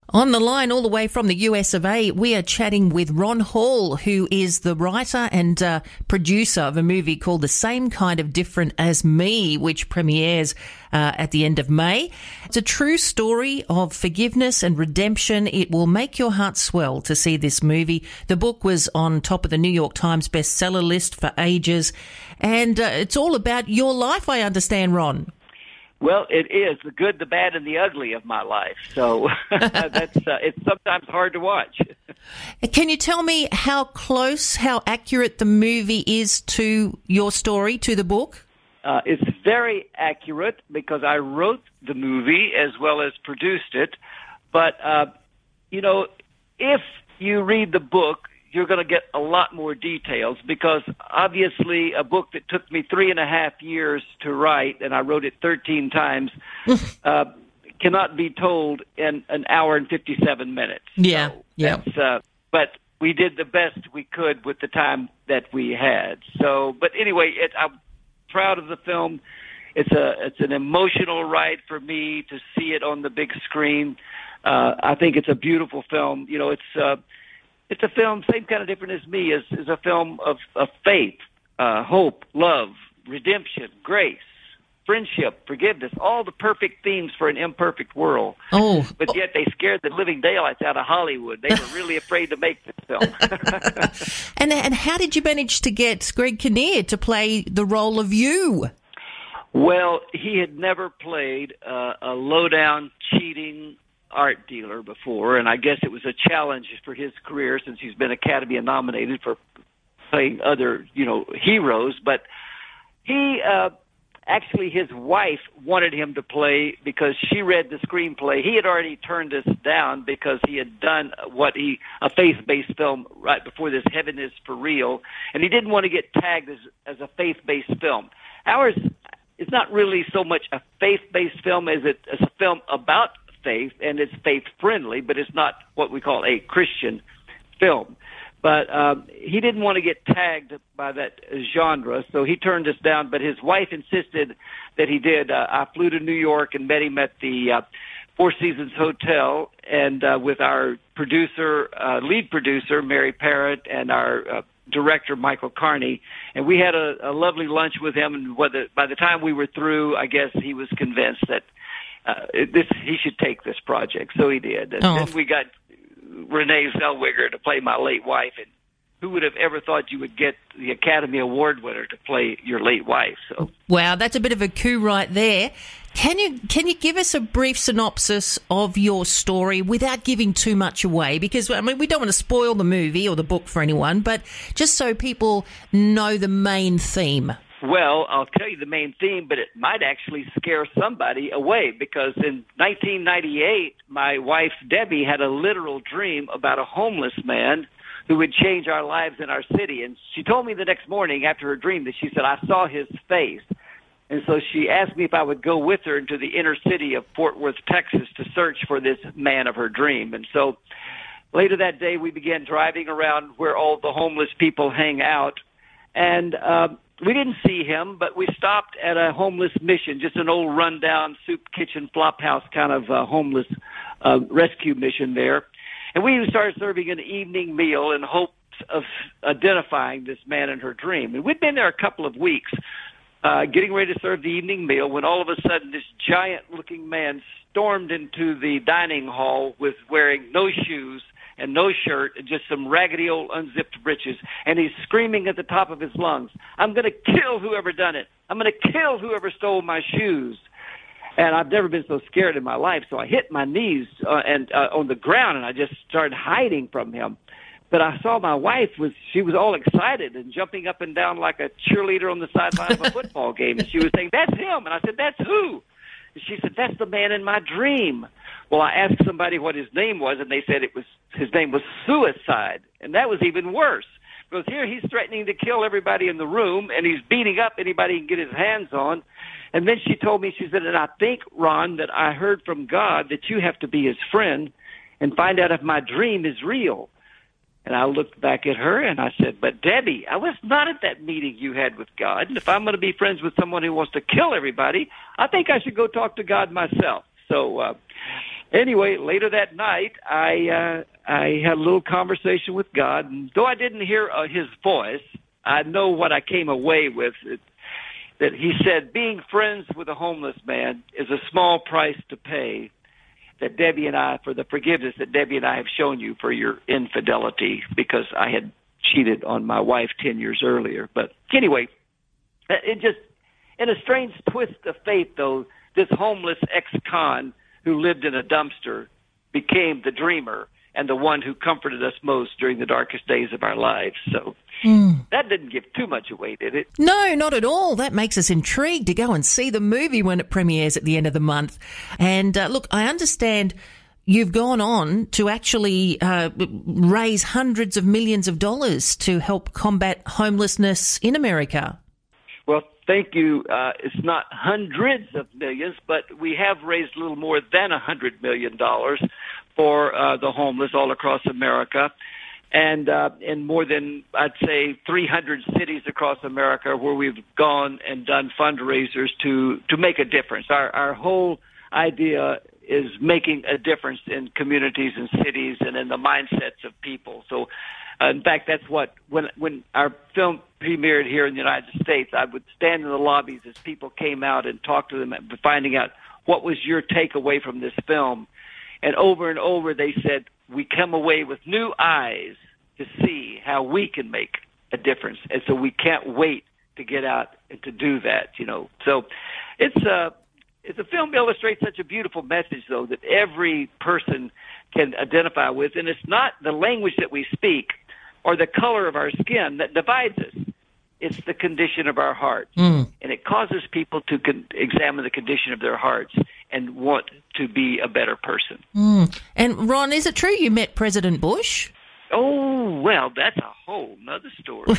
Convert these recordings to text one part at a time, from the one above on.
On the line all the way from the US of A, we are chatting with Ron Hall, who is the writer and producer of a movie called The Same Kind of Different as Me, which premieres at the end of May. It's a true story of forgiveness and redemption. It will make your heart swell to see this movie. The book was on top of the New York Times bestseller list for ages. And it's all about your life, I understand, Ron. Well, it is the good, the bad, and the ugly of my life. So it's sometimes hard to watch. Can you tell me how close, how accurate the movie is to your story, to the book? It's very accurate because I wrote the movie as well as produced it. But, if you read the book, you're going to get a lot more details because obviously a book that took me 3.5 years to write, and I wrote it 13 times, cannot be told in an hour and 57 minutes. Yeah, so yeah. But we did the best we could with the time that we had. So, but anyway, I'm proud of the film. It's an emotional ride for me to see it on the big screen. I think it's a beautiful film. It's a film, Same Kind of Different as Me, is a film of faith, hope, love, redemption, grace, friendship, forgiveness, all the perfect themes for an imperfect world. Oh. But yet they scared the living daylights out of Hollywood. They were really afraid to make this film. And how did you manage to get Greg Kinnear to play the role of you? Well, he had never played a low-down, cheating art dealer before, and I guess it was a challenge for his career since he's been Academy nominated for playing other, heroes. But he, actually his wife wanted him to play because she read the screenplay. He had already turned us down because he had done a faith-based film right before this, Heaven is for Real, and he didn't want to get tagged as a faith-based film. Ours is not really so much a faith-based film as a film about faith, and it's faith-friendly, but it's not what we call a Christian film. But he didn't want to get tagged by that genre, so he turned us down. But his wife insisted that he did. I flew to New York and met him at the Four Seasons Hotel, and with our lead producer, Mary Parrott, and our director, Michael Carney, and we had a lovely lunch with him. And by the time we were through, I guess he was convinced that he should take this project, so he did. And then we got Renee Zellweger to play my late wife, and who would have ever thought you would get the Academy Award winner to play your late wife? So, wow, that's a bit of a coup right there. Can you give us a brief synopsis of your story without giving too much away? Because, we don't want to spoil the movie or the book for anyone, but just so people know the main theme. Well, I'll tell you the main theme, but it might actually scare somebody away because in 1998, my wife, Debbie, had a literal dream about a homeless man who would change our lives in our city. And she told me the next morning after her dream that she said, I saw his face. And so she asked me if I would go with her into the inner city of Fort Worth, Texas, to search for this man of her dream. And so later that day, we began driving around where all the homeless people hang out. And we didn't see him, but we stopped at a homeless mission, just an old rundown soup kitchen flop house kind of homeless rescue mission there. And we started serving an evening meal in hopes of identifying this man in her dream. And we'd been there a couple of weeks getting ready to serve the evening meal when all of a sudden this giant-looking man stormed into the dining hall wearing no shoes and no shirt, and just some raggedy old unzipped breeches, and he's screaming at the top of his lungs, I'm going to kill whoever done it. I'm going to kill whoever stole my shoes. And I've never been so scared in my life, so I hit my knees on the ground, and I just started hiding from him. But I saw my wife, she was all excited and jumping up and down like a cheerleader on the sideline of a football game, and she was saying, that's him. And I said, that's who? And she said, that's the man in my dream. Well, I asked somebody what his name was, and they said his name was Suicide, and that was even worse. Because here he's threatening to kill everybody in the room, and he's beating up anybody he can get his hands on. And then she told me, she said, and I think, Ron, that I heard from God that you have to be his friend and find out if my dream is real. And I looked back at her and I said, but Debbie, I was not at that meeting you had with God. And if I'm going to be friends with someone who wants to kill everybody, I think I should go talk to God myself. So Anyway, later that night, I had a little conversation with God, and though I didn't hear His voice, I know what I came away with. That He said, being friends with a homeless man is a small price to pay. That Debbie and I, for the forgiveness that Debbie and I have shown you for your infidelity, because I had cheated on my wife 10 years earlier. But anyway, it just, in a strange twist of fate, though, this homeless ex-con who lived in a dumpster became the dreamer and the one who comforted us most during the darkest days of our lives. So that didn't give too much away, did it? No, not at all. That makes us intrigued to go and see the movie when it premieres at the end of the month. And look, I understand you've gone on to actually raise hundreds of millions of dollars to help combat homelessness in America. Well, thank you. It's not hundreds of millions, but we have raised a little more than $100 million for the homeless all across America. And in more than, I'd say, 300 cities across America where we've gone and done fundraisers to make a difference. Our whole idea is making a difference in communities and cities and in the mindsets of people. So, in fact, that's what, when our film premiered here in the United States, I would stand in the lobbies as people came out and talk to them, finding out what was your takeaway from this film. And over they said, we come away with new eyes to see how we can make a difference. And so we can't wait to get out and to do that, you know. So it's a film illustrates such a beautiful message, though, that every person can identify with. And it's not the language that we speak or the color of our skin that divides us. It's the condition of our hearts. And it causes people to examine the condition of their hearts and want to be a better person. And, Ron, is it true you met President Bush? Oh, well, that's a whole nother story.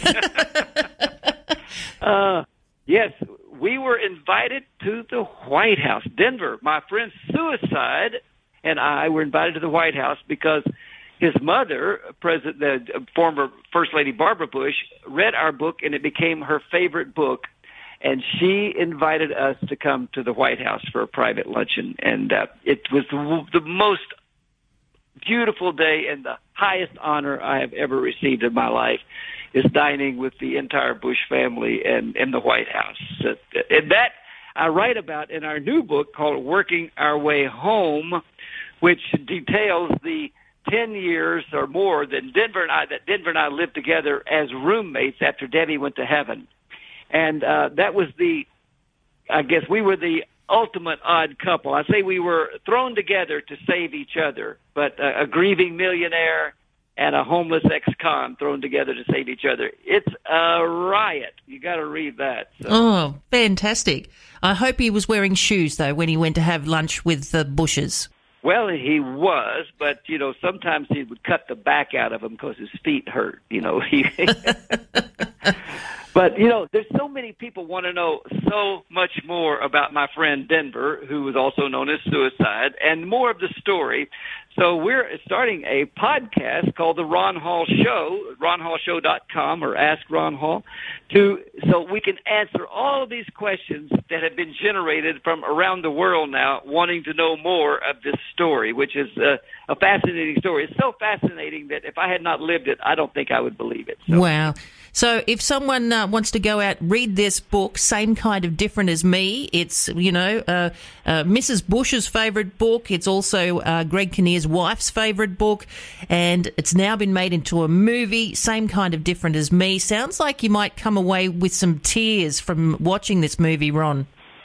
Yes, we were invited to the White House. Denver, my friend Suicide and I were invited to the White House because his mother, the former First Lady Barbara Bush, read our book, and it became her favorite book. And she invited us to come to the White House for a private luncheon. And it was the most beautiful day and the highest honor I have ever received in my life is dining with the entire Bush family and in the White House. And that I write about in our new book called Working Our Way Home, which details the 10 years or more that Denver and I lived together as roommates after Debbie went to heaven. And that was I guess we were the ultimate odd couple. I say we were thrown together to save each other, but a grieving millionaire and a homeless ex-con thrown together to save each other. It's a riot. You got to read that. So. Oh, fantastic. I hope he was wearing shoes, though, when he went to have lunch with the Bushes. Well, he was, but, you know, sometimes he would cut the back out of him because his feet hurt, you know. But, you know, there's so many people want to know so much more about my friend Denver, who was also known as Suicide, and more of the story. So we're starting a podcast called The Ron Hall Show, ronhallshow.com or Ask Ron Hall, so we can answer all of these questions that have been generated from around the world now wanting to know more of this story, which is a fascinating story. It's so fascinating that if I had not lived it, I don't think I would believe it. So. Wow. So if someone wants to go out, read this book, Same Kind of Different as Me, it's, you know, Mrs. Bush's favourite book. It's also Greg Kinnear's wife's favourite book, and it's now been made into a movie, Same Kind of Different as Me. Sounds like you might come away with some tears from watching this movie, Ron.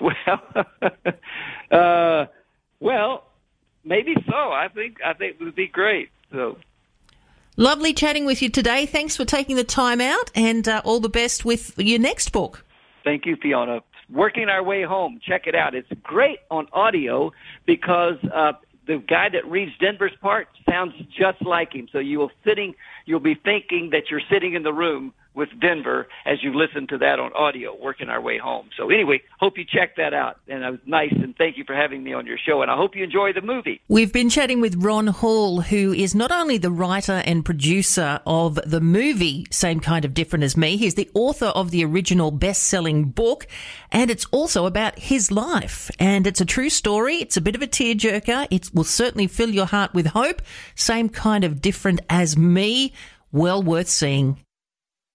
Well, maybe so. I think it would be great. So. Lovely chatting with you today. Thanks for taking the time out, and all the best with your next book. Thank you, Fiona. Working Our Way Home. Check it out. It's great on audio because the guy that reads Denver's part sounds just like him. So you'll be thinking that you're sitting in the room with Denver as you listen to that on audio, working our way home. So anyway, hope you check that out. And it was nice, and thank you for having me on your show. And I hope you enjoy the movie. We've been chatting with Ron Hall, who is not only the writer and producer of the movie Same Kind of Different as Me, he's the author of the original best-selling book, and it's also about his life. And it's a true story. It's a bit of a tearjerker. It will certainly fill your heart with hope. Same Kind of Different as Me. Well worth seeing.